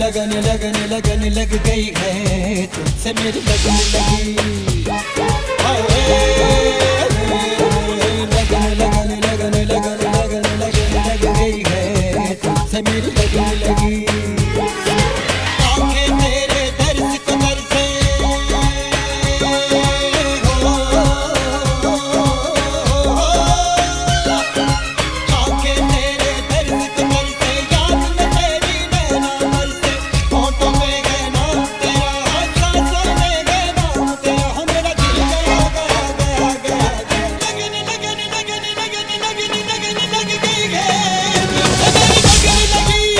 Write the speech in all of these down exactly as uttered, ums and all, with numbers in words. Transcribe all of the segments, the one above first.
लगन लगन लगन लग गई है, तुमसे मेरी लगन लगी। लगन लगन लगन लगन लगन लगन लग गई है, तुमसे मेरी लगन लगी। आंखें तेरे दर्द को तरसे, आंखें तेरे दर्द को तरसे, याद में तेरी नैना बरसे, होठों में है नाम तेरा, सांसों में है नाम तेरा, मेरा दिल गया गया गया गया गया। लगन लगन लगन लगन लगन लगन लग गई है, तुमसे मेरी लगन लगी।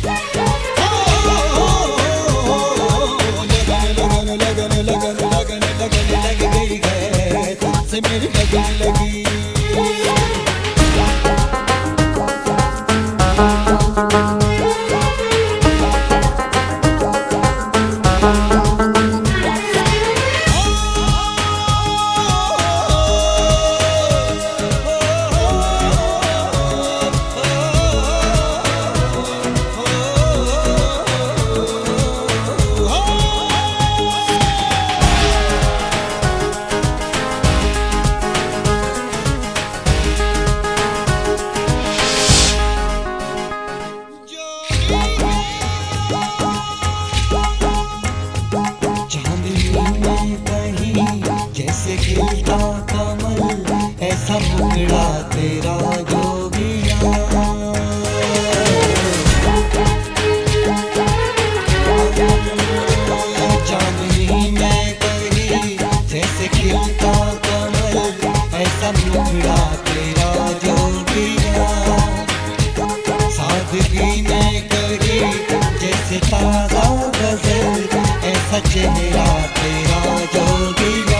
लगन लगन लगन लगन लगन लग गई है, तुमसे मेरी लगन लगी। खिलता कमल ऐसा मुखड़ा तेरा जोगिया, चांदनी में कहीं जैसे खिलता कमल ऐसा मुखड़ा तेरा जोगिया, सादगी में कहीं जैसे ताजा गजल ऐसा चेहरा तेरा जोगिया।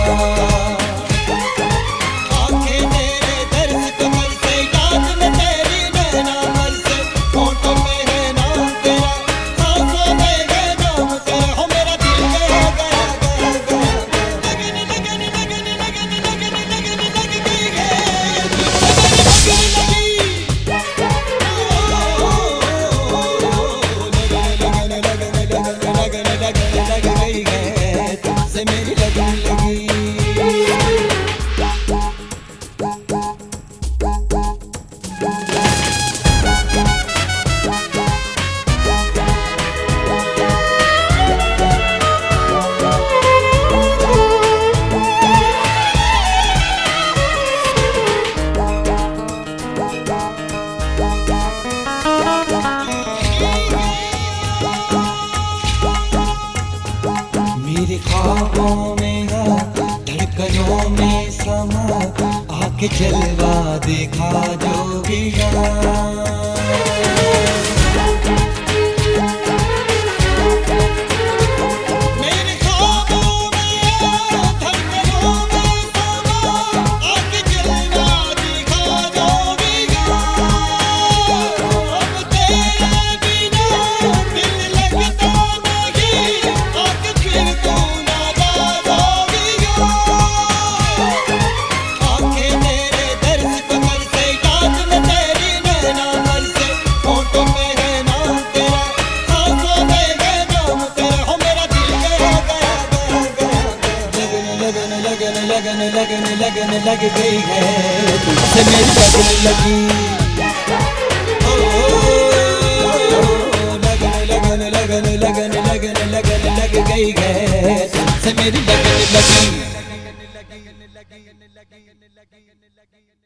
लग गई है, तुमसे मेरी लगन लगी। मेरे ख्वाबों में आ, धड़कनों में समा, आके जलवा देखा जोगिया। लगन लगन लगन लग गई है, तुमसे मेरी लगन लगी। लगन लगन लगन लगन लगन लगन लग गई है, तुमसे मेरी लगन लगी।